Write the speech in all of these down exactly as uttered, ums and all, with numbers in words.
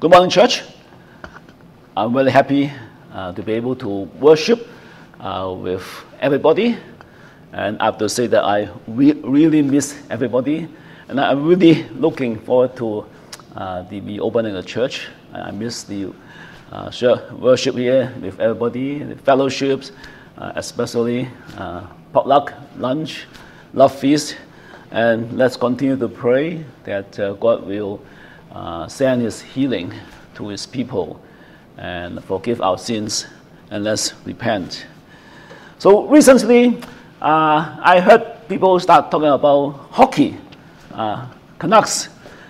Good morning, church. I'm really happy uh, to be able to worship uh, with everybody. And I have to say that I re really miss everybody. And I'm really looking forward to uh, the reopening of the church. I miss the uh, worship here with everybody, the fellowships, uh, especially uh, potluck, lunch, love feast. And let's continue to pray that uh, God will uh, send His healing to His people and forgive our sins, and let's repent. So recently, uh, I heard people start talking about hockey, uh, Canucks.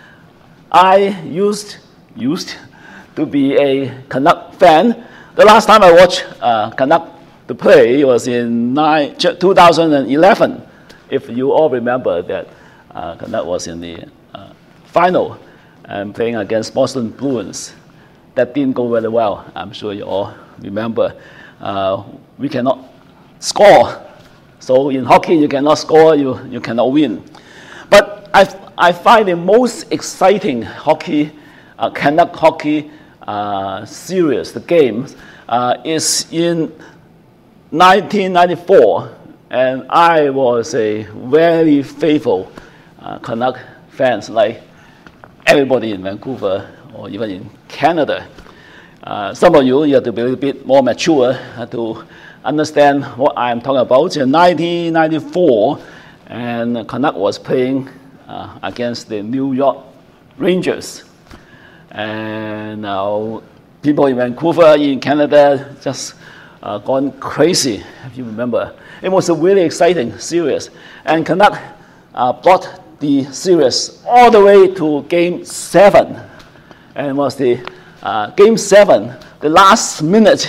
I used used to be a Canuck fan. The last time I watched uh, Canuck to play was in two thousand eleven. If you all remember that uh, Canuck was in the uh, final and playing against Boston Bruins. That didn't go very well. I'm sure you all remember. Uh, we cannot score. So in hockey, you cannot score, you, you cannot win. But I, I find the most exciting hockey, uh, Canuck hockey uh, series, the game, uh, is in nineteen ninety-four. And I was a very faithful uh, Canuck fans, like everybody in Vancouver or even in Canada. Uh, some of you, you have to be a little bit more mature uh, to understand what I'm talking about. In nineteen ninety-four, and Canuck was playing uh, against the New York Rangers. And uh, people in Vancouver, in Canada, just uh, gone crazy, if you remember. It was a really exciting series. And Canuck uh, brought the series all the way to game seven. And it was the uh, game seven, the last minute.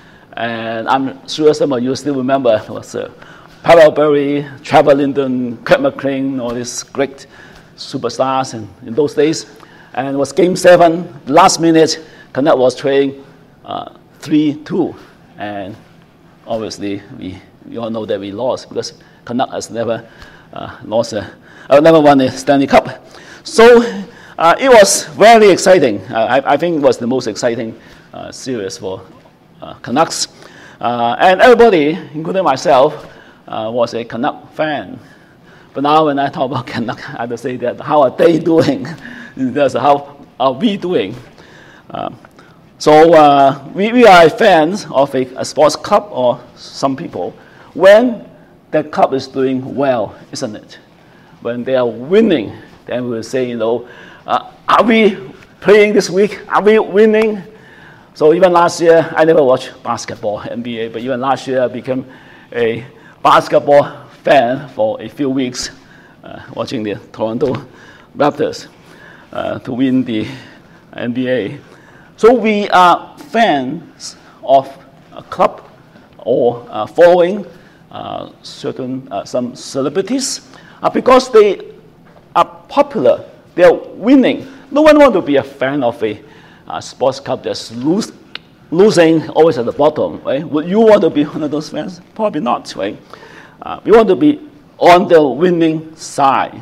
And I'm sure some of you still remember it was uh, Pavel Bure, Trevor Linden, Kirk McLean, all these great superstars in, in those days. And it was game seven, last minute, Canuck was trailing uh, three two. And obviously, we, we all know that we lost because Canuck has never uh, lost a, uh, never won a Stanley Cup. So uh, it was very exciting. Uh, I, I think it was the most exciting uh, series for uh, Canucks. Uh, and everybody, including myself, uh, was a Canuck fan. But now when I talk about Canuck, I have to say that how are they doing? That's how are we doing? Um, So uh, we, we are fans of a, a sports club, or some people, when the club is doing well, isn't it? When they are winning, then we will say, you know, uh, are we playing this week? Are we winning? So even last year, I never watched basketball, N B A, but even last year I became a basketball fan for a few weeks, uh, watching the Toronto Raptors uh, to win the N B A. So we are fans of a club or uh, following uh, certain uh, some celebrities uh, because they are popular, they are winning. No one wants to be a fan of a uh, sports club that's lose, losing, always at the bottom, right? Would you want to be one of those fans? Probably not, right? Uh, we want to be on the winning side.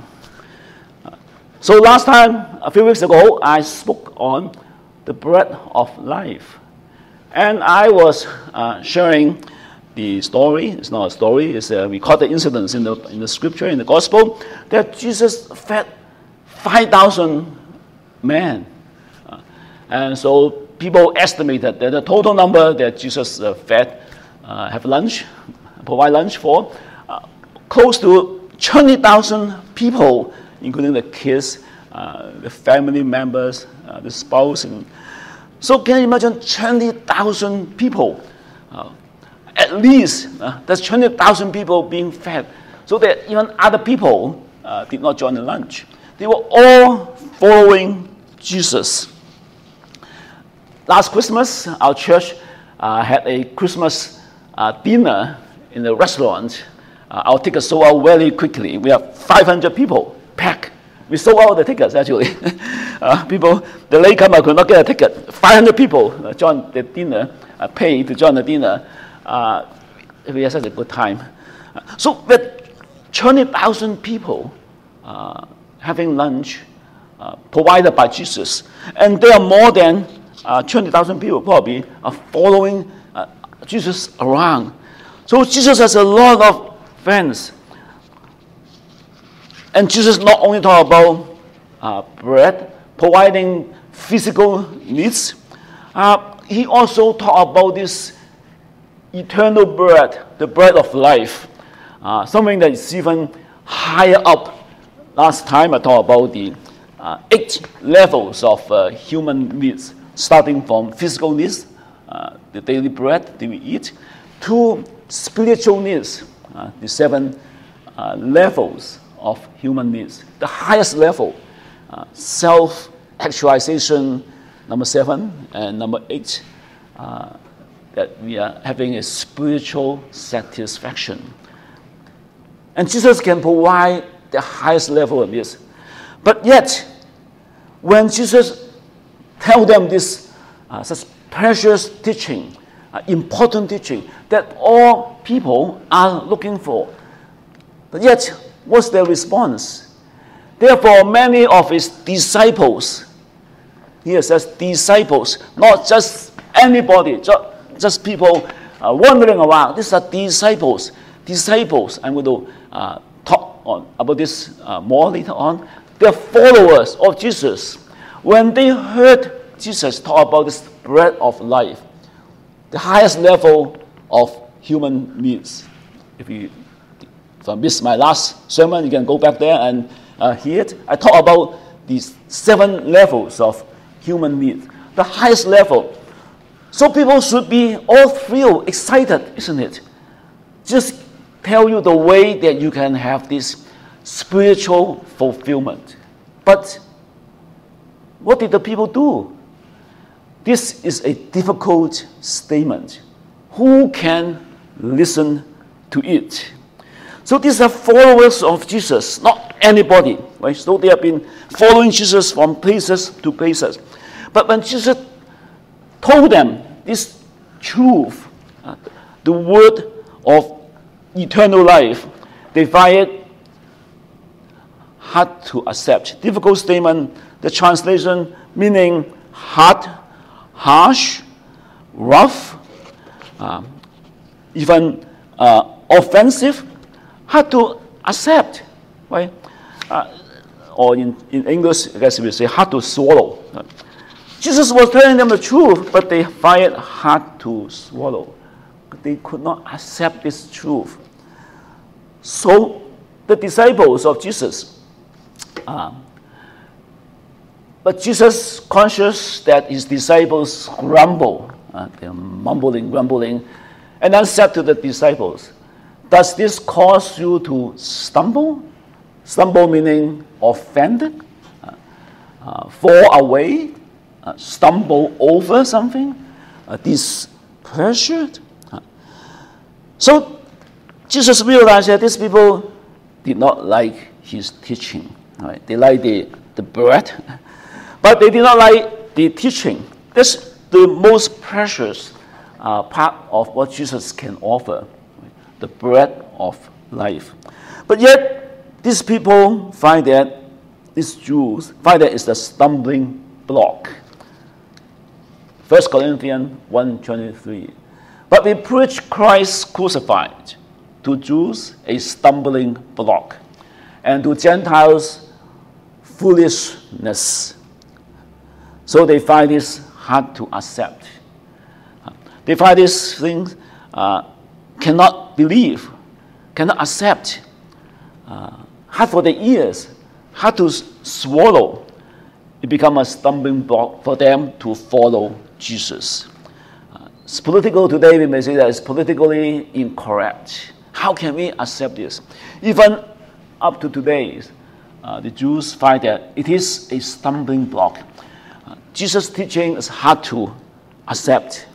Uh, so last time, a few weeks ago, I spoke on the bread of life. And I was uh, sharing the story. It's not a story, it's a recorded incident in the, in the scripture, in the gospel, that Jesus fed five thousand men. Uh, and so people estimated that the total number that Jesus uh, fed, uh, have lunch, provide lunch for, uh, close to twenty thousand people, including the kids, uh, the family members, uh, the spouse. And so can you imagine twenty thousand people? Uh, at least, uh, that's twenty thousand people being fed. So that even other people uh, did not join the lunch. They were all following Jesus. Last Christmas, our church uh, had a Christmas uh, dinner in the restaurant. Uh, our tickets sold out very quickly. We have five hundred people packed. We sold out the tickets, actually. uh, people, the latecomer could not get a ticket. five hundred people uh, joined the dinner, uh, paid to join the dinner. Uh, we had such a good time. Uh, so with twenty thousand people uh, having lunch, uh, uh, provided by Jesus. And there are more than uh, twenty thousand people probably are following uh, Jesus around. So Jesus has a lot of friends. And Jesus not only talk about uh, bread, providing physical needs, uh, he also talk about this eternal bread, the bread of life, uh, something that is even higher up. Last time I talked about the uh, eight levels of uh, human needs, starting from physical needs, uh, the daily bread that we eat, to spiritual needs, uh, the seven uh, levels of human needs. The highest level, uh, self-actualization, number seven, and number eight, uh, that we are having a spiritual satisfaction. And Jesus can provide the highest level of this. But yet, when Jesus tells them this uh, such precious teaching, uh, important teaching that all people are looking for, but yet, what's their response? Therefore, many of his disciples, here says disciples, not just anybody, just, just people uh, wandering around. These are disciples. Disciples, I'm going to uh, talk on, about this uh, more later on. They're followers of Jesus. When they heard Jesus talk about this bread of life, the highest level of human needs. If you If I missed my last sermon, you can go back there and uh, hear it. I talk about these seven levels of human needs. The highest level. So people should be all thrilled, excited, isn't it? Just tell you the way that you can have this spiritual fulfillment. But what did the people do? This is a difficult statement. Who can listen to it? So these are followers of Jesus, not anybody, right? So they have been following Jesus from places to places. But when Jesus told them this truth, uh, the word of eternal life, they find it hard to accept. Difficult statement, the translation meaning hard, harsh, rough, uh, even uh, offensive, hard to accept, right? Uh, or in, in English, I guess we say hard to swallow. Jesus was telling them the truth, but they find it hard to swallow. They could not accept this truth. So the disciples of Jesus, uh, but Jesus, conscious that his disciples grumble, uh, they're mumbling, grumbling, and then said to the disciples, does this cause you to stumble? Stumble meaning offended, uh, uh, fall away, uh, stumble over something, uh, displeasured. Uh. So Jesus realized that these people did not like his teaching. Right? They like the, the bread, but they did not like the teaching. That's the most precious uh, part of what Jesus can offer. The bread of life. But yet, these people find that, these Jews find that it's a stumbling block. First Corinthians one twenty-three. But we preach Christ crucified, to Jews a stumbling block, and to Gentiles foolishness. So they find this hard to accept. They find these things uh, cannot believe, cannot accept, uh, hard for the ears, hard to swallow. It becomes a stumbling block for them to follow Jesus. Uh, it's political today, we may say that it's politically incorrect. How can we accept this? Even up to today, uh, the Jews find that it is a stumbling block. Uh, Jesus' teaching is hard to accept.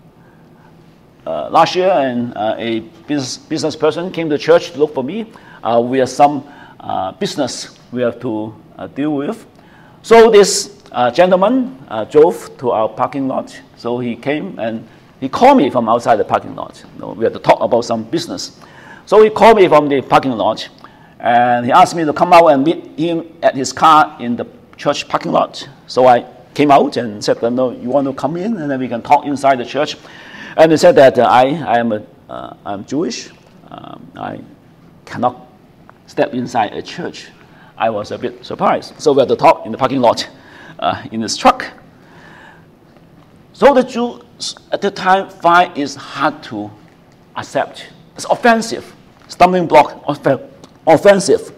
Uh, last year, and uh, a business, business person came to church to look for me. Uh, we have some uh, business we have to uh, deal with. So this uh, gentleman uh, drove to our parking lot. So he came and he called me from outside the parking lot. You know, we had to talk about some business. So he called me from the parking lot, and he asked me to come out and meet him at his car in the church parking lot. So I came out and said, no, you want to come in, and then we can talk inside the church. And they said that uh, I, I am a, uh, I'm Jewish. Um, I cannot step inside a church. I was a bit surprised. So we had to talk in the parking lot uh, in this truck. So the Jews at the time find it hard to accept. It's offensive, stumbling block, offensive.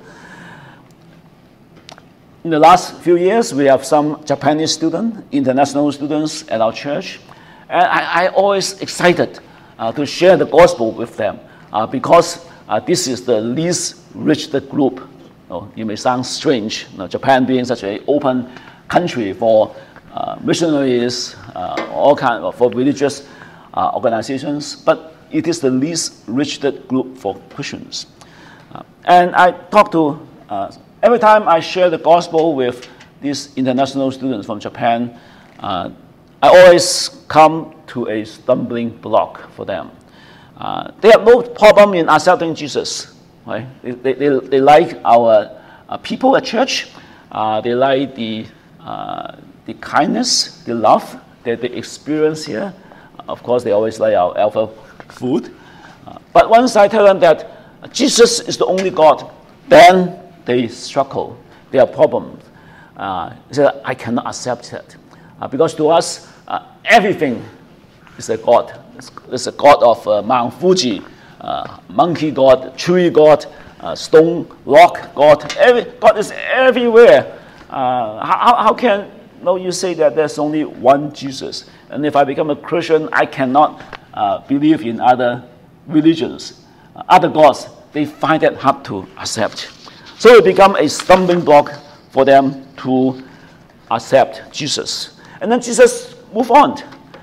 In the last few years, we have some Japanese students, international students at our church. And I, I always excited uh, to share the gospel with them uh, because uh, this is the least reached group. Oh, it may sound strange, you know, Japan being such an open country for uh, missionaries, uh, all kind of for religious uh, organizations, but it is the least reached group for Christians. Uh, and I talk to, uh, every time I share the gospel with these international students from Japan, uh, I always come to a stumbling block for them. Uh, they have no problem in accepting Jesus. Right? They, they, they, they like our uh, people at church. Uh, they like the, uh, the kindness, the love that they experience here. Of course, they always like our Alpha food. Uh, but once I tell them that Jesus is the only God, then they struggle. They have problems. Uh, they say, I cannot accept it. Uh, because to us, uh, everything is a God. It's, it's a God of uh, Mount Fuji. Uh, monkey God, tree God, uh, stone, rock God. Every, God is everywhere. Uh, how, how can no, you say that there's only one Jesus? And if I become a Christian, I cannot uh, believe in other religions, uh, other gods. They find that hard to accept. So it becomes a stumbling block for them to accept Jesus. And then Jesus moved on.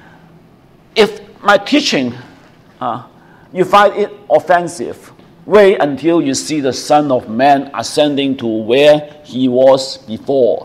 If my teaching uh, you find it offensive, wait until you see the Son of Man ascending to where he was before.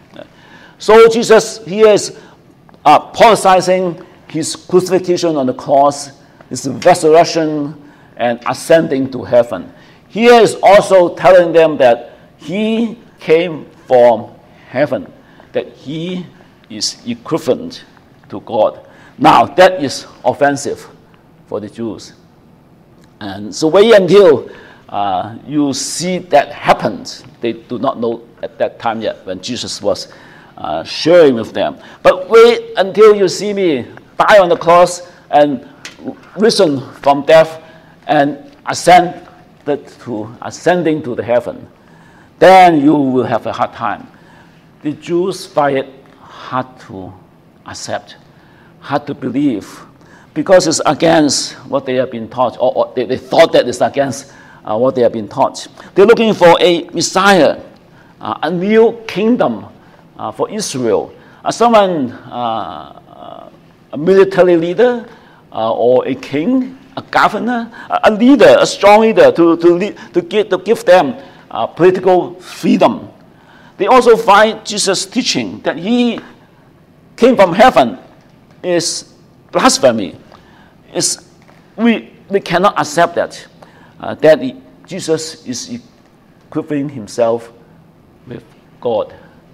So Jesus here is uh, politicizing his crucifixion on the cross, his resurrection, and ascending to heaven. Here is also telling them that he came from heaven, that he is equivalent to God. Now, that is offensive for the Jews. And so wait until uh, you see that happens. They do not know at that time yet when Jesus was uh, sharing with them. But wait until you see me die on the cross and risen from death and ascend to, ascending to the heaven. Then you will have a hard time. The Jews find it hard to accept, hard to believe, because it's against what they have been taught, or, or they, they thought that it's against uh, what they have been taught. They're looking for a Messiah, uh, a new kingdom uh, for Israel, uh, someone, uh, a military leader, uh, or a king, a governor, a, a leader, a strong leader to, to, lead, to, give, to give them uh, political freedom. They also find Jesus' teaching that he came from heaven is blasphemy. It's, we, we cannot accept that, uh, that he, Jesus is equipping himself with God.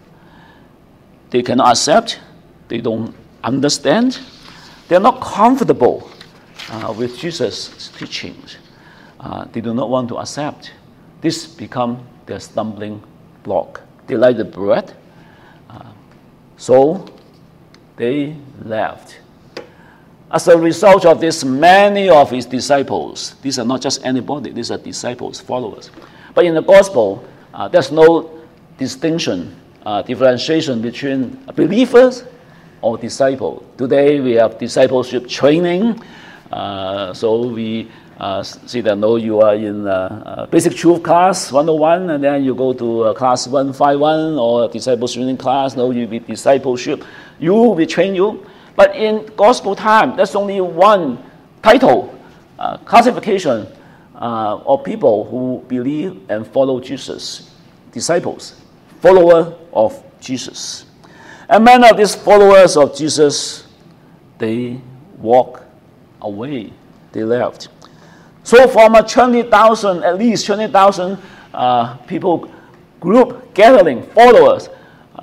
They cannot accept, they don't understand, they're not comfortable uh, with Jesus' teachings. Uh, they do not want to accept. This becomes their stumbling block. They like the bread, uh, so they left. As a result of this, many of his disciples, these are not just anybody, these are disciples, followers. But in the gospel, uh, there's no distinction, uh, differentiation between believers or disciples. Today we have discipleship training, uh, so we uh, see that no, you are in uh, basic truth class one oh one, and then you go to uh, class one fifty-one or discipleship training class. No, you be discipleship. You will train you. But in gospel time, there's only one title, uh, classification uh, of people who believe and follow Jesus, disciples, follower of Jesus. And many of these followers of Jesus, they walk away, they left. So from a twenty thousand, at least twenty thousand uh, people group gathering, followers, uh,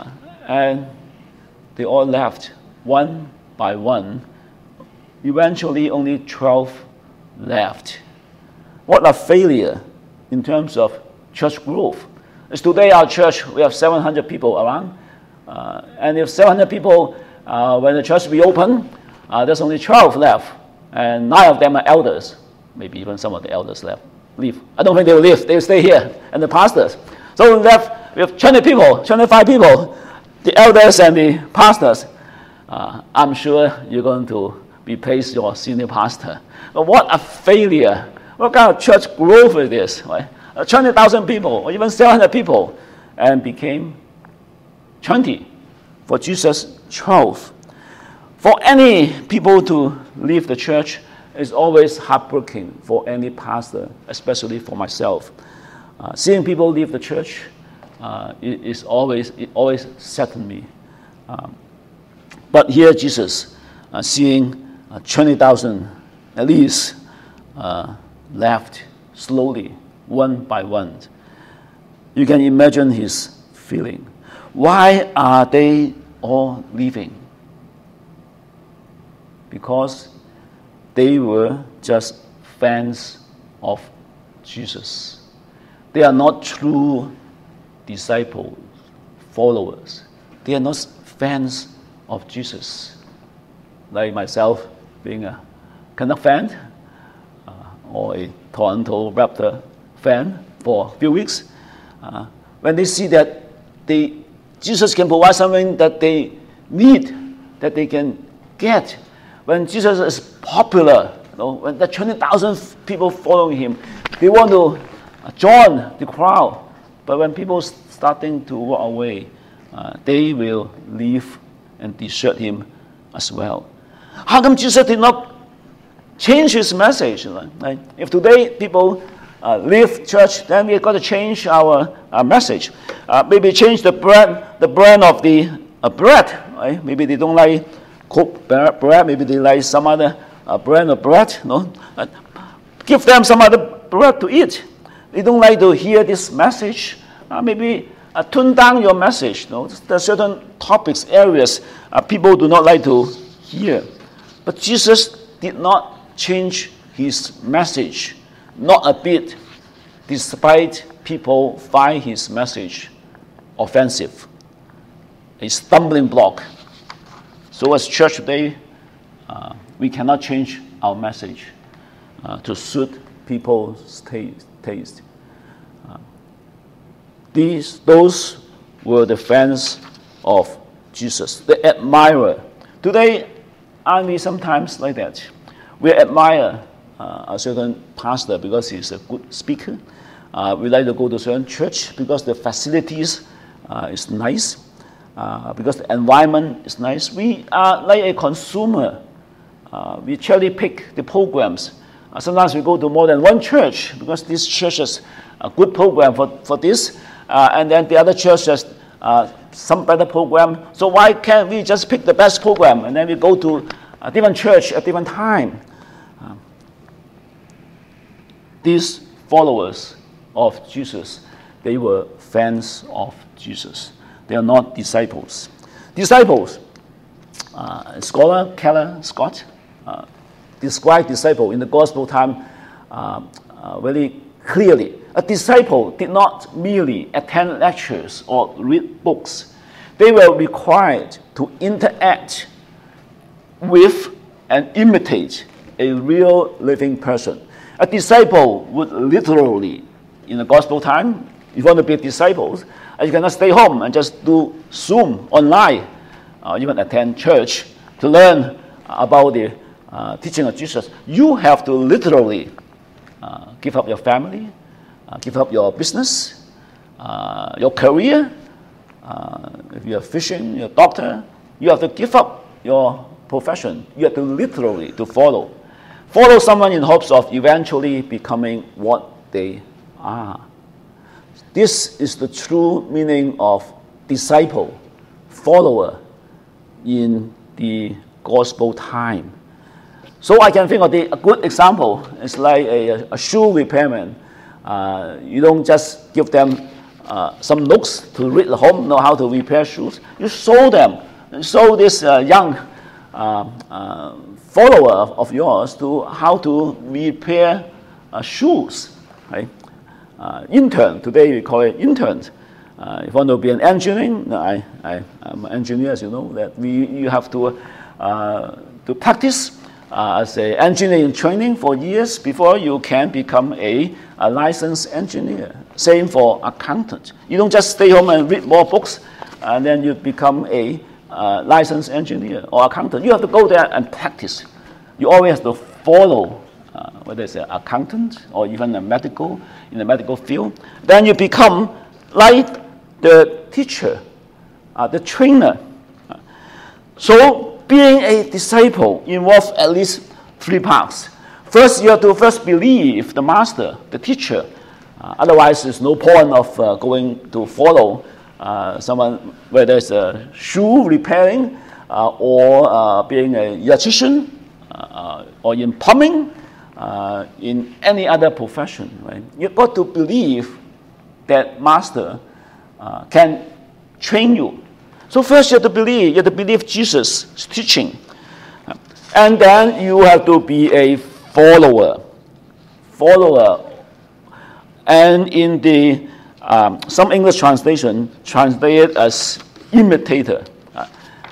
And they all left one by one. Eventually, only twelve left. What a failure in terms of church growth. As today, our church, we have seven hundred people around. Uh, and if seven hundred people, uh, when the church reopened, uh, there's only twelve left. And nine of them are elders. Maybe even some of the elders left, leave. I don't think they will leave. They will stay here. And the pastors. So we left with twenty people, twenty-five people, the elders and the pastors. Uh, I'm sure you're going to replace your senior pastor. But what a failure. What kind of church growth is this? Right? Uh, twenty thousand people, or even seven hundred people, and became twenty. For Jesus, twelve. For any people to leave the church is always heartbreaking for any pastor, especially for myself. Uh, seeing people leave the church uh, it, is always, it always saddened me. Um, but here Jesus, uh, seeing uh, twenty thousand at least uh, left slowly, one by one. You can imagine his feeling. Why are they all leaving? Because they were just fans of Jesus. They are not true disciples, followers. They are not fans of Jesus. Like myself, being a Canuck fan uh, or a Toronto Raptor fan for a few weeks, uh, when they see that they, Jesus can provide something that they need, that they can get. When Jesus is popular, you know, when there are twenty thousand people following him, they want to join the crowd. But when people starting to walk away, uh, they will leave and desert him as well. How come Jesus did not change his message? Right? If today people uh, leave church, then we've got to change our uh, message. Uh, maybe change the brand, the brand of the uh, bread. Right? Maybe they don't like cooked bread. Maybe they like some other uh, brand of bread. No, uh, give them some other bread to eat. They don't like to hear this message. Uh, maybe uh, tune down your message. No, there are certain topics, areas uh, people do not like to hear. But Jesus did not change his message, not a bit, despite people find his message offensive, a stumbling block. So as church today, uh, we cannot change our message uh, to suit people's taste. taste. Uh, these, those were the fans of Jesus, the admirer. Today, aren't we sometimes like that? We admire uh, a certain pastor because he's a good speaker. Uh, we like to go to a certain church because the facilities uh, is nice. Uh, because the environment is nice. We are like a consumer. Uh, we cherry pick the programs. Uh, sometimes we go to more than one church because this church has a good program for, for this, uh, and then the other church has uh, some better program. So why can't we just pick the best program and then we go to a different church at different time? Uh, these followers of Jesus, they were fans of Jesus. They are not disciples. Disciples, uh, scholar Keller Scott uh, described disciple in the gospel time uh, uh, very clearly. A disciple did not merely attend lectures or read books. They were required to interact with and imitate a real living person. A disciple would literally, in the gospel time, if you want to be disciples, you cannot stay home and just do Zoom online, uh, even attend church to learn about the uh, teaching of Jesus. You have to literally uh, give up your family, uh, give up your business, uh, your career. Uh, if you're fishing, you're a doctor, you have to give up your profession. You have to literally to follow. Follow someone in hopes of eventually becoming what they are. This is the true meaning of disciple, follower in the gospel time. So I can think of the, a good example. It's like a, a shoe repairman. Uh, you don't just give them uh, some nooks to read at home, know how to repair shoes. You show them, show this uh, young uh, uh, follower of, of yours to how to repair uh, shoes. Right? Uh, intern, today we call it interns. Uh, if you want to be an engineer, I, I, I'm an engineer, as you know, that we, you have to, uh, to practice uh, as an engineer in training for years before you can become a, a licensed engineer. Same for accountant. You don't just stay home and read more books and then you become a uh, licensed engineer or accountant. You have to go there and practice. You always have to follow, uh, whether it's an accountant or even a medical, in the medical field. Then you become like the teacher, uh, the trainer. So being a disciple involves at least three parts. First, you have to first believe the master, the teacher. Uh, otherwise, there's no point of uh, going to follow uh, someone, whether it's a shoe repairing uh, or uh, being an electrician uh, or in plumbing, uh, in any other profession. Right? You've got to believe that master uh, can train you. So first you have to believe, you have to believe Jesus' teaching. And then you have to be a follower. Follower. And in the, um, some English translation, translated as imitator. Uh,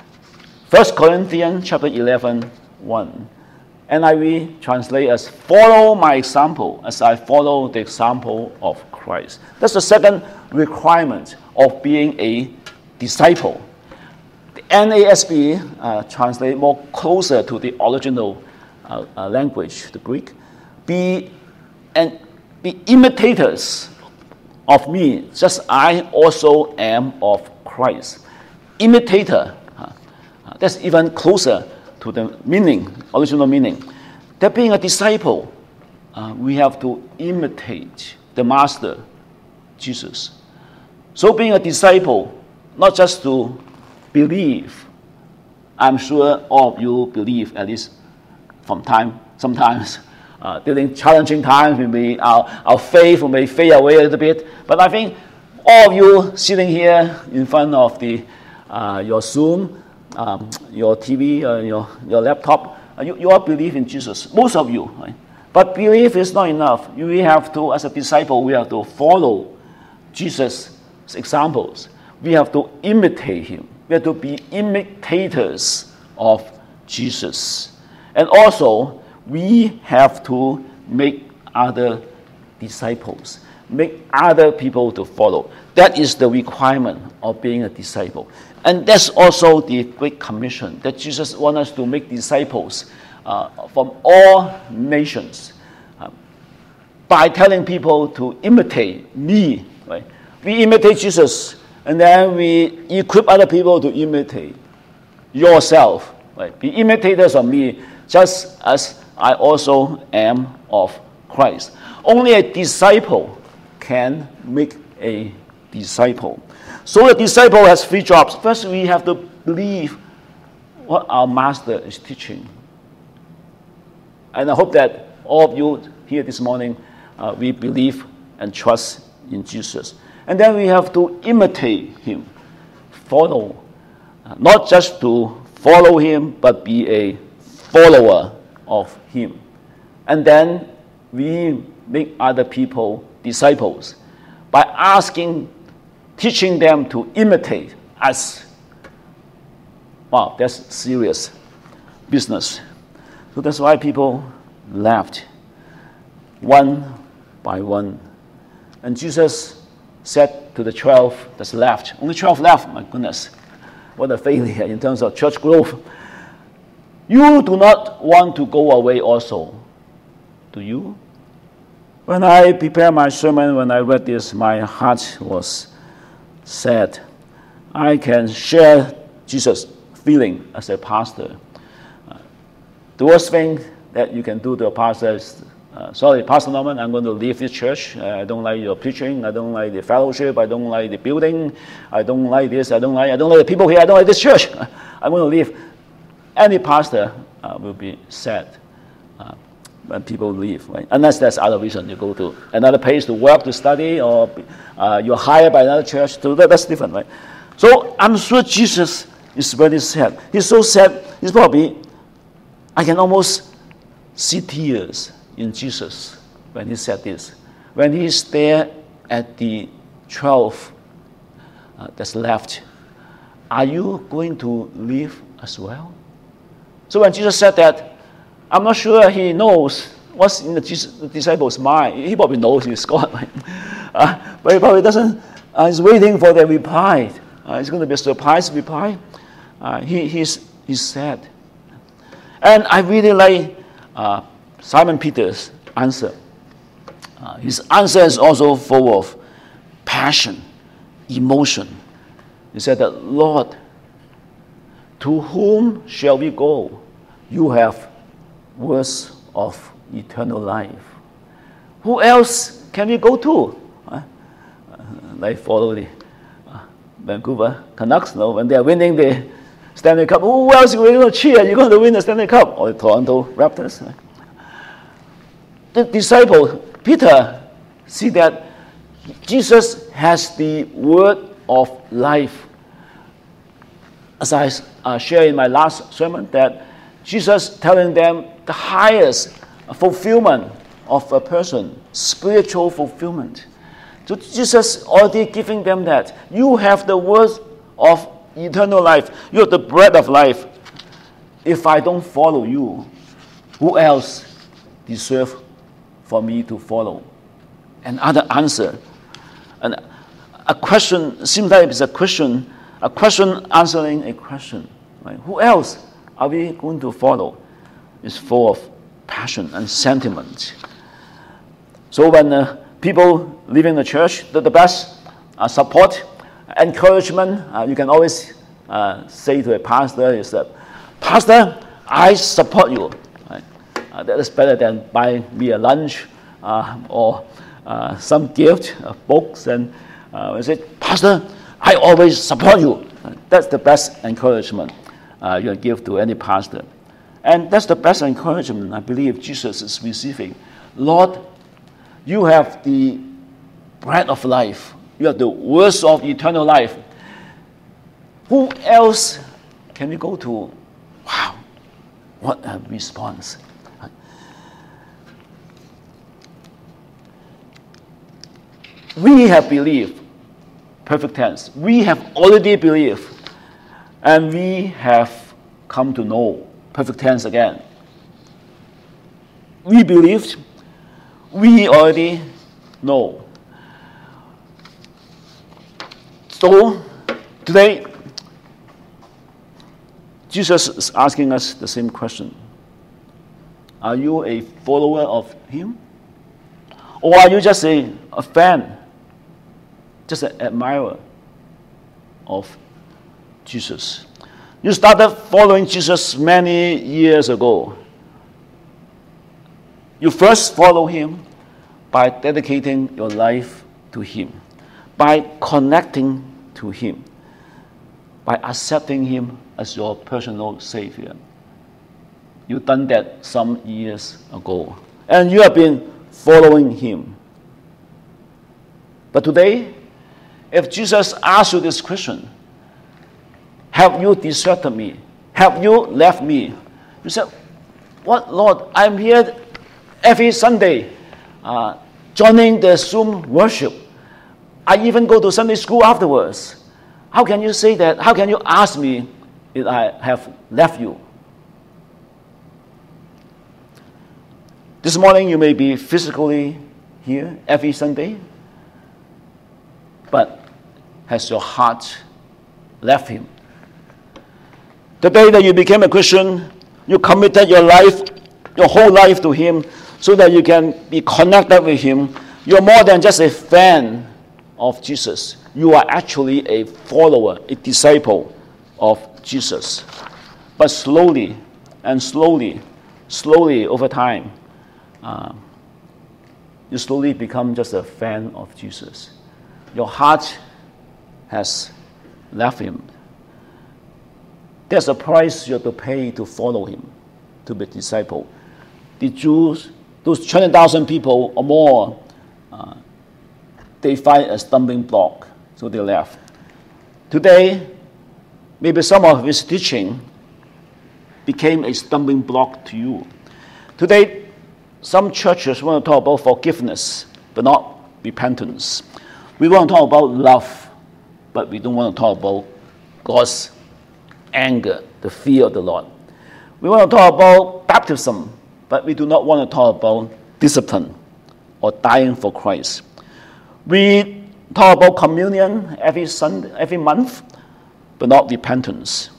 First Corinthians chapter eleven, one. N I V translate as follow my example as I follow the example of Christ. That's the second requirement of being a disciple. The N A S B uh, translate more closer to the original uh, uh, language, the Greek. Be and be imitators of me, just I also am of Christ. Imitator. Uh, uh, that's even closer to the meaning, original meaning. That being a disciple, uh, we have to imitate the master, Jesus. So being a disciple, not just to believe. I'm sure all of you believe, at least from time, sometimes. Uh, during challenging times, maybe our, our faith may fade away a little bit. But I think all of you sitting here in front of the uh, your Zoom, um, your T V, uh, your, your laptop, uh, you, you all believe in Jesus, most of you. Right? But belief is not enough. We have to, as a disciple, we have to follow Jesus' examples. We have to imitate him. We have to be imitators of Jesus. And also, we have to make other disciples, make other people to follow. That is the requirement of being a disciple. And that's also the Great Commission, that Jesus wants us to make disciples uh, from all nations uh, by telling people to imitate me. Right? We imitate Jesus, and then we equip other people to imitate yourself. Right? Be imitators of me, just as I also am of Christ. Only a disciple can make a disciple. So the disciple has three jobs. First, we have to believe what our master is teaching. And I hope that all of you here this morning, uh, we believe and trust in Jesus. And then we have to imitate him, follow. Uh, not just to follow him, but be a follower of him. And then we make other people disciples by asking, teaching them to imitate us. Wow, that's serious business. So that's why people left one by one. And Jesus said to the twelve that's left, only twelve left, my goodness, what a failure in terms of church growth. You do not want to go away also, do you? When I prepared my sermon, when I read this, my heart was sad. I can share Jesus' feeling as a pastor. Uh, the worst thing that you can do to a pastor is, uh, sorry, Pastor Norman, I'm going to leave this church. Uh, I don't like your preaching. I don't like the fellowship. I don't like the building. I don't like this. I don't like, I don't like the people here. I don't like this church. I'm going to leave. Any pastor uh, will be sad. Uh, when people leave, right? Unless there's other reason, you go to another place to work, to study, or uh, you're hired by another church. So that, that's different, right? So I'm sure Jesus is very sad. He's so sad. He's probably, I can almost see tears in Jesus when he said this. When he's there at the twelve uh, that's left, are you going to leave as well? So when Jesus said that, I'm not sure he knows what's in the, Jesus, the disciples' mind. He probably knows he's God, right? uh, but he probably doesn't. Uh, he's waiting for the reply. Uh, it's going to be a surprise reply. Uh, he, he's, he's sad. And I really like uh, Simon Peter's answer. Uh, his answer is also full of passion, emotion. He said that, Lord, to whom shall we go? You have words of eternal life. Who else can we go to? Uh, like follow the uh, Vancouver Canucks, no? When they are winning the Stanley Cup, who else are we going to cheer? You're going to win the Stanley Cup. Or the Toronto Raptors. Right? The disciple, Peter, see that Jesus has the word of life. As I uh, shared in my last sermon, that Jesus telling them the highest fulfillment of a person, spiritual fulfillment. So Jesus already giving them that. You have the word of eternal life. You have the bread of life. If I don't follow you, who else deserve for me to follow? Another answer. And a question, seems like it's a question, a question answering a question. Right? Who else are we going to follow? It's full of passion and sentiment. So when uh, people leaving the church, the, the best uh, support, encouragement, uh, you can always uh, say to a pastor is that, Pastor, I support you. Right? Uh, that is better than buying me a lunch uh, or uh, some gift, uh, books, and uh, say, Pastor, I always support you. Uh, that's the best encouragement uh, you can give to any pastor. And that's the best encouragement I believe Jesus is receiving. Lord, you have the bread of life. You have the words of eternal life. Who else can we go to? Wow, what a response. We have believed, perfect tense, we have already believed, and we have come to know, perfect tense again. We believed, we already know. So, today, Jesus is asking us the same question. Are you a follower of him? Or are you just a, a fan, just an admirer of Jesus? You started following Jesus many years ago. You first follow him by dedicating your life to him, by connecting to him, by accepting him as your personal Savior. You've done that some years ago, and you have been following him. But today, if Jesus asks you this question, have you deserted me? Have you left me? You say, what, Lord? I'm here every Sunday, uh, joining the Zoom worship. I even go to Sunday school afterwards. How can you say that? How can you ask me if I have left you? This morning you may be physically here every Sunday, but has your heart left him? The day that you became a Christian, you committed your life, your whole life to him so that you can be connected with him. You're more than just a fan of Jesus. You are actually a follower, a disciple of Jesus. But slowly and slowly, slowly over time, uh, you slowly become just a fan of Jesus. Your heart has left him. There's a price you have to pay to follow him, to be a disciple. Did you those twenty thousand people or more, uh, they find a stumbling block, so they left. Today, maybe some of his teaching became a stumbling block to you. Today, some churches want to talk about forgiveness, but not repentance. We want to talk about love, but we don't want to talk about God's anger, the fear of the Lord. We want to talk about baptism, but we do not want to talk about discipline or dying for Christ. We talk about communion every Sunday, every month, but not repentance.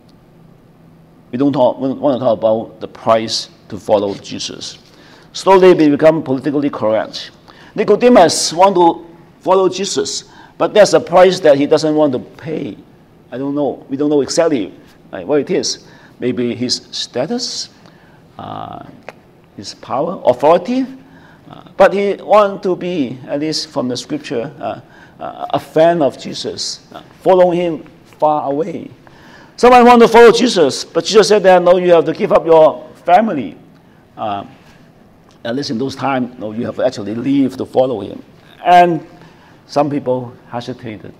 We don't talk, we want to talk about the price to follow Jesus. Slowly we become politically correct. Nicodemus wants to follow Jesus, but there's a price that he doesn't want to pay. I don't know. We don't know exactly uh, what it is. Maybe his status, uh, his power, authority. Uh, but he wants to be, at least from the scripture, uh, uh, a fan of Jesus, uh, following him far away. Someone wants to follow Jesus, but Jesus said that, no, you have to give up your family. Uh, at least in those times, no, you have to actually leave to follow him. And some people hesitated.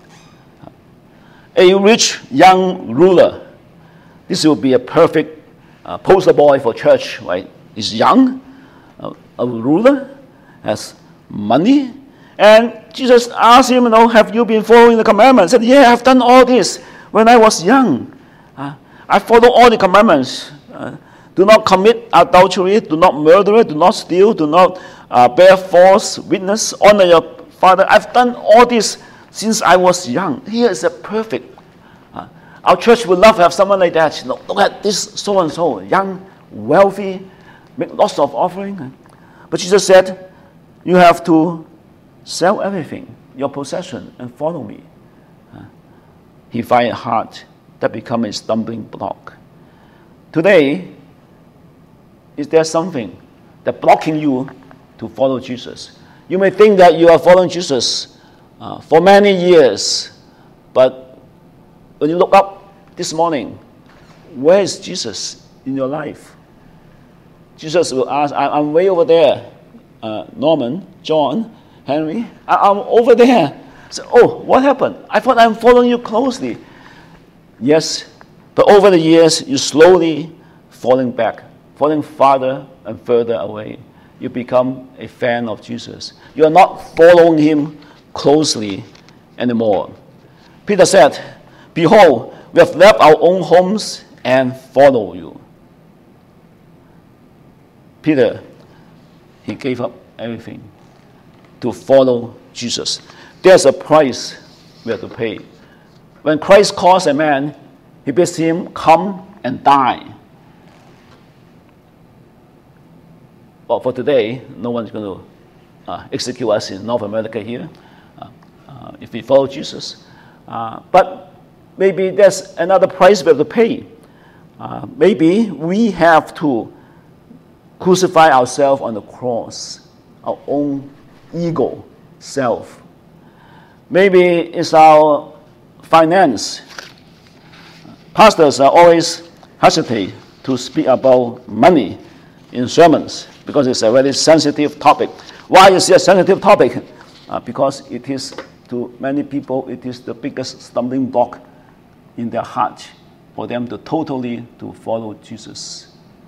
A rich young ruler. This will be a perfect uh, poster boy for church, right? He's young, uh, a ruler, has money, and Jesus asked him, you know, have you been following the commandments? He said, yeah, I've done all this when I was young. Uh, I follow all the commandments. Uh, do not commit adultery, do not murder, do not steal, do not uh, bear false witness, honor your father. I've done all this since I was young. Here is a perfect. Uh, our church would love to have someone like that. You know, look at this so-and-so, young, wealthy, make lots of offering. But Jesus said, you have to sell everything, your possession, and follow me. Uh, he find it hard. That become a stumbling block. Today, is there something that blocking you to follow Jesus? You may think that you are following Jesus uh, for many years, but when you look up this morning, where is Jesus in your life? Jesus will ask, I'm way over there. Uh, Norman, John, Henry, I'm over there. So, oh, what happened? I thought I'm following you closely. Yes, but over the years, you slowly falling back, falling farther and further away. You become a fan of Jesus. You are not following him closely anymore. Peter said, behold, we have left our own homes and follow you. Peter, he gave up everything to follow Jesus. There's a price we have to pay. When Christ calls a man, he bids him come and die. Well, for today, no one's going to uh, execute us in North America here uh, uh, if we follow Jesus. Uh, but maybe there's another price we have to pay. Uh, maybe we have to crucify ourselves on the cross, our own ego, self. Maybe it's our finance. Pastors are always hesitate to speak about money in sermons because it's a very sensitive topic. Why is it a sensitive topic? Uh, because it is, to many people, it is the biggest stumbling block in their heart for them to totally to follow Jesus.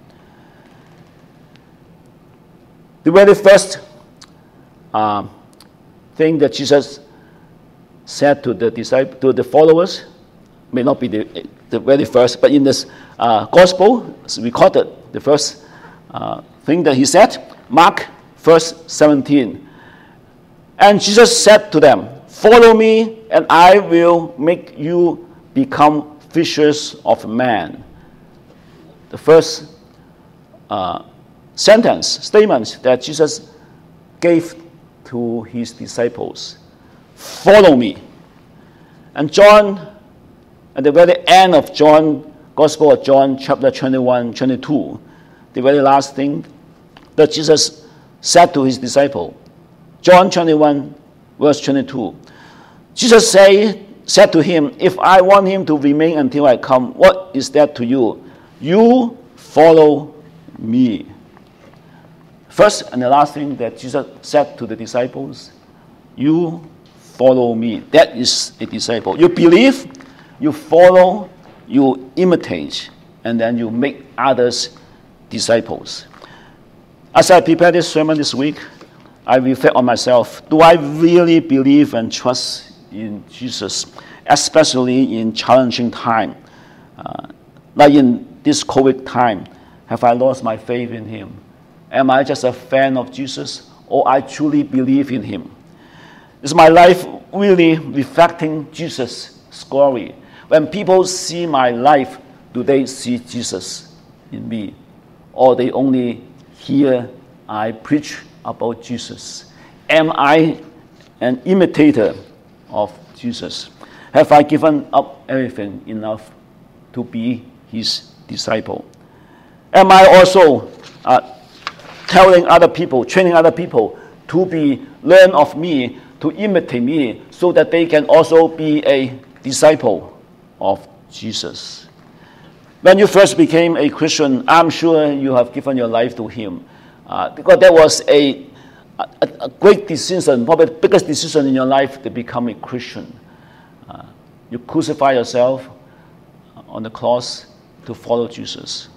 The very first uh, thing that Jesus said to the disciples, to the followers, may not be the, the very first, but in this uh, gospel, it's recorded the first uh, thing that he said. Mark, verse seventeen. And Jesus said to them, follow me, and I will make you become fishers of men. The first uh, sentence, statement that Jesus gave to his disciples. Follow me. And John, at the very end of John, Gospel of John, chapter twenty-one, twenty-two, the very last thing that Jesus said to his disciple. John twenty-one, verse twenty-two. Jesus say, said to him, if I want him to remain until I come, what is that to you? You follow me. First and the last thing that Jesus said to the disciples, you follow me. That is a disciple. You believe, you follow, you imitate, and then you make others disciples. As I prepare this sermon this week, I reflect on myself. Do I really believe and trust in Jesus, especially in challenging time? Uh, like in this COVID time, have I lost my faith in him? Am I just a fan of Jesus, or I truly believe in him? Is my life really reflecting Jesus' glory? When people see my life, do they see Jesus in me? Or they only hear I preach about Jesus? Am I an imitator of Jesus? Have I given up everything enough to be his disciple? Am I also uh, telling other people, training other people to be, learn of me, to imitate me, so that they can also be a disciple of Jesus? When you first became a Christian, I'm sure you have given your life to him. Uh, because that was a, a, a great decision, probably the biggest decision in your life to become a Christian. Uh, you crucify yourself on the cross to follow Jesus.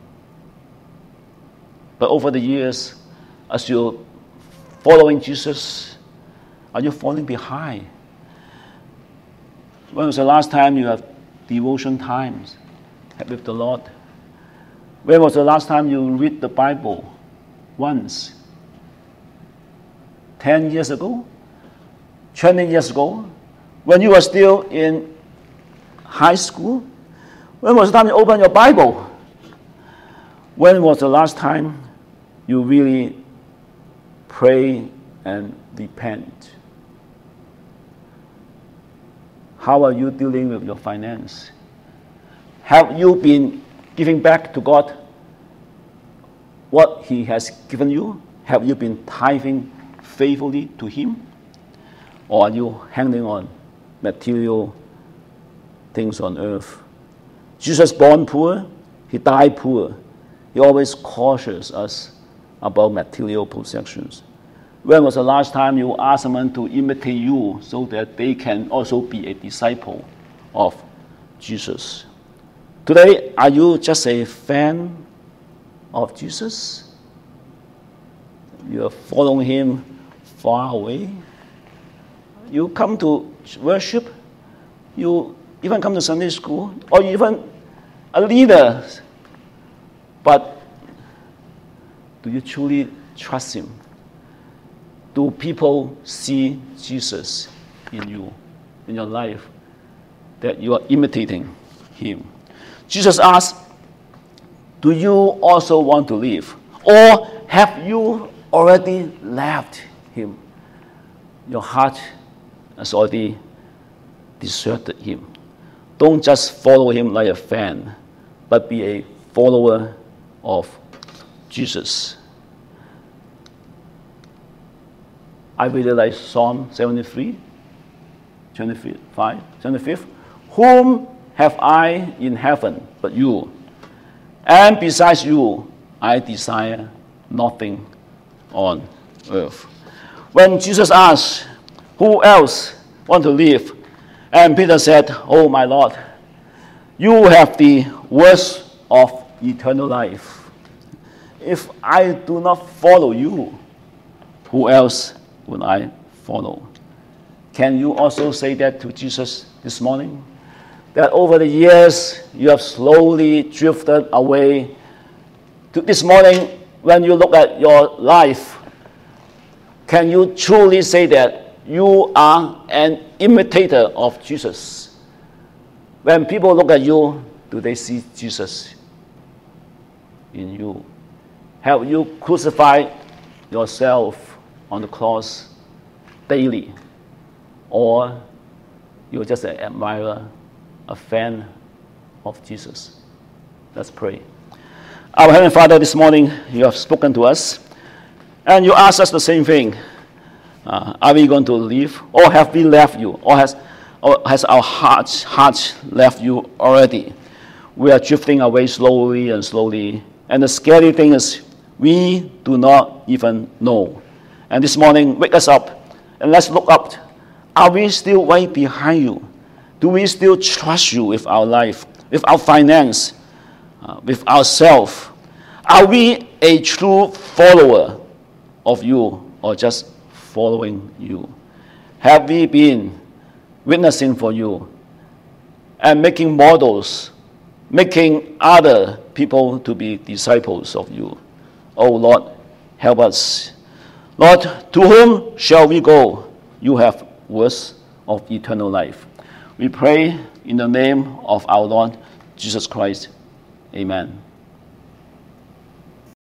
But over the years, as you're following Jesus, are you falling behind? When was the last time you have devotion times with the Lord? When was the last time you read the Bible? Once. Ten years ago? Twenty years ago? When you were still in high school? When was the time you opened your Bible? When was the last time you really pray and repent? How are you dealing with your finance? Have you been giving back to God what he has given you? Have you been tithing faithfully to him? Or are you hanging on material things on earth? Jesus born poor, he died poor. He always cautions us about material possessions. When was the last time you asked someone to imitate you so that they can also be a disciple of Jesus? Today, are you just a fan of Jesus? You are following him far away. You come to worship, you even come to Sunday school, or even a leader, but do you truly trust him? Do people see Jesus in you, in your life, that you are imitating him? Jesus asked, do you also want to leave? Or have you already left him? Your heart has already deserted him. Don't just follow him like a fan, but be a follower of Jesus. I really like Psalm seventy-three, twenty-five, twenty-five. Whom have I in heaven but you? And besides you, I desire nothing on earth. When Jesus asked, who else want to live? And Peter said, oh my Lord, you have the words of eternal life. If I do not follow you, who else would I follow? Can you also say that to Jesus this morning? That over the years, you have slowly drifted away. To this morning, when you look at your life, can you truly say that you are an imitator of Jesus? When people look at you, do they see Jesus in you? Have you crucified yourself on the cross daily? Or you're just an admirer, a fan of Jesus? Let's pray. Our Heavenly Father, this morning you have spoken to us, and you ask us the same thing. Uh, are we going to leave, or have we left you, or has, or has our hearts, hearts left you already? We are drifting away slowly and slowly, and the scary thing is we do not even know. And this morning, wake us up and let's look up. Are we still right behind you? Do we still trust you with our life, with our finance, uh, with ourselves? Are we a true follower of you or just following you? Have we been witnessing for you and making models, making other people to be disciples of you? Oh Lord, help us. Lord, to whom shall we go? You have words of eternal life. We pray in the name of our Lord Jesus Christ. Amen.